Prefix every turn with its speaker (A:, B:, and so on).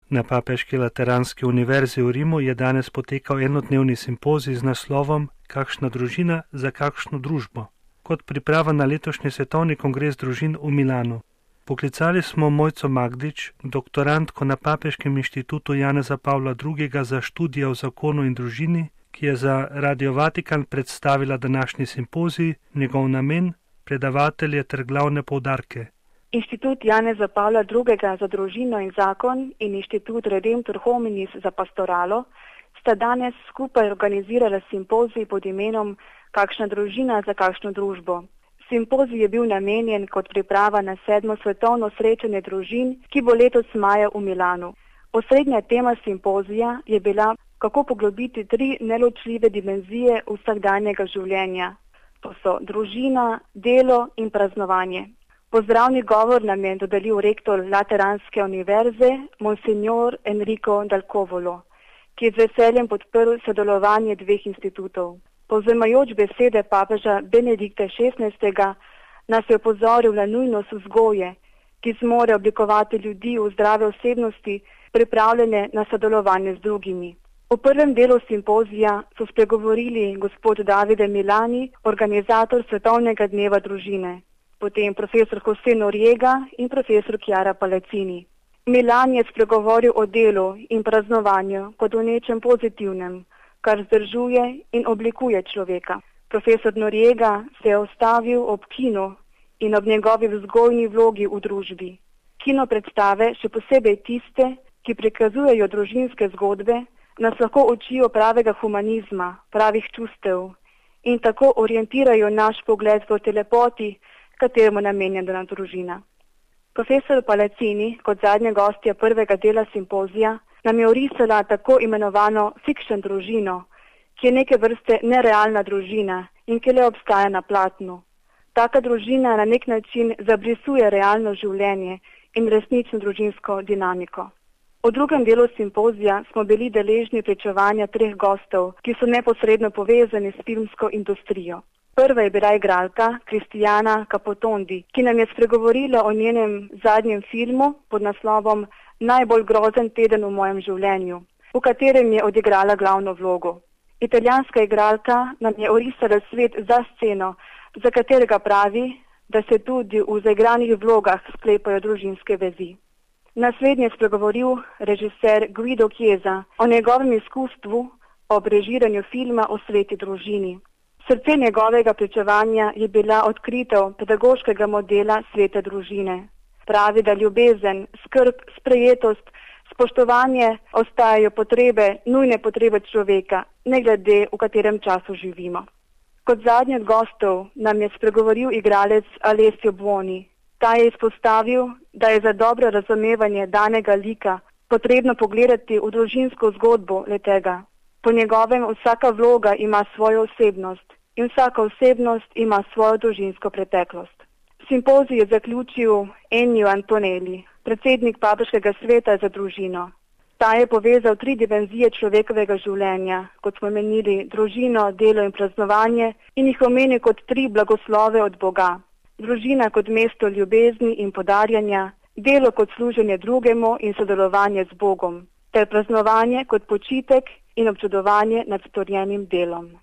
A: Na Papeški lateranski univerzi v Rimu je danes potekal enodnevni simpozij z naslovom Kakšna družina za kakšno družbo, kot priprava na letošnji svetovni kongres družin v Milanu. Poklicali smo Mojco Magdič, doktorantko na Papeškem inštitutu Janeza Pavla II. Za študije o zakonu in družini, ki je za Radio Vatikan predstavila današnji simpozij, njegov namen, predavatelje ter glavne poudarke.
B: Inštitut Janeza Pavla II. Za družino in zakon in Inštitut Redemptor Hominis za pastoralo sta danes skupaj organizirala simpozij pod imenom Kakšna družina za kakšno družbo. Simpozij je bil namenjen kot priprava na 7. svetovno srečanje družin, ki bo letos maja v Milanu. Osrednja tema simpozija je bila, kako poglobiti 3 neločljive dimenzije vsakdanjega življenja. To so družina, delo in praznovanje. Pozdravni govor nam je dodelil rektor Lateranske univerze, monsignor Enrico Dal Covolo, ki je z veseljem podprl sodelovanje 2 institutov. Povzemajoč besede papeža Benedikta XVI. Nas je opozoril na nujnost vzgoje, ki zmore oblikovati ljudi v zdrave osebnosti, pripravljene na sodelovanje z drugimi. V prvem delu simpozija so spregovorili gospod Davide Milani, organizator Svetovnega dneva družine, potem profesor José Noriega in profesor Chiara Palazzini. Milan je spregovoril o delu in praznovanju kot o nečem pozitivnem, kar vzdržuje in oblikuje človeka. Profesor Noriega se je ustavil ob kinu in ob njegovi vzgojni vlogi v družbi. Kino predstave, še posebej tiste, ki prikazujejo družinske zgodbe, nas lahko učijo pravega humanizma, pravih čustev in tako orientirajo naš pogled proti lepoti, kateremu namenjena družina. Profesor Palazzini, kot zadnja gostja prvega dela simpozija, nam je orisala tako imenovano fiction družino, ki je neke vrste nerealna družina in ki le obstaja na platnu. Taka družina na nek način zabrisuje realno življenje in resnično družinsko dinamiko. V drugem delu simpozija smo bili deležni pričevanja 3 gostov, ki so neposredno povezani s filmsko industrijo. Prva je bila igralka Cristiana Capotondi, ki nam je spregovorila o njenem zadnjem filmu pod naslovom Najbolj grozen teden v mojem življenju, v katerem je odigrala glavno vlogo. Italijanska igralka nam je orisala svet za sceno, za katerega pravi, da se tudi v zaigranih vlogah sklepajo družinske vezi. Naslednji je spregovoril režiser Guido Chiesa o njegovem izkustvu ob režiranju filma o sveti družini. Srce njegovega pričevanja je bila odkritev pedagoškega modela svete družine. Pravi, da ljubezen, skrb, sprejetost, spoštovanje ostajajo nujne potrebe človeka, ne glede v katerem času živimo. Kot zadnji od gostov nam je spregovoril igralec Alessio Buoni. Ta je izpostavil, da je za dobro razumevanje danega lika potrebno pogledati v družinsko zgodbo letega. Po njegovem vsaka vloga ima svojo osebnost in vsaka osebnost ima svojo družinsko preteklost. Simpozij je zaključil Ennio Antonelli, predsednik Papeškega sveta za družino. Ta je povezal 3 dimenzije človekovega življenja, kot smo menili družino, delo in praznovanje, in jih omenil kot 3 blagoslove od Boga. Družina kot mesto ljubezni in podarjanja, delo kot služenje drugemu in sodelovanje z Bogom, ter praznovanje kot počitek in občudovanje nad storjenim delom.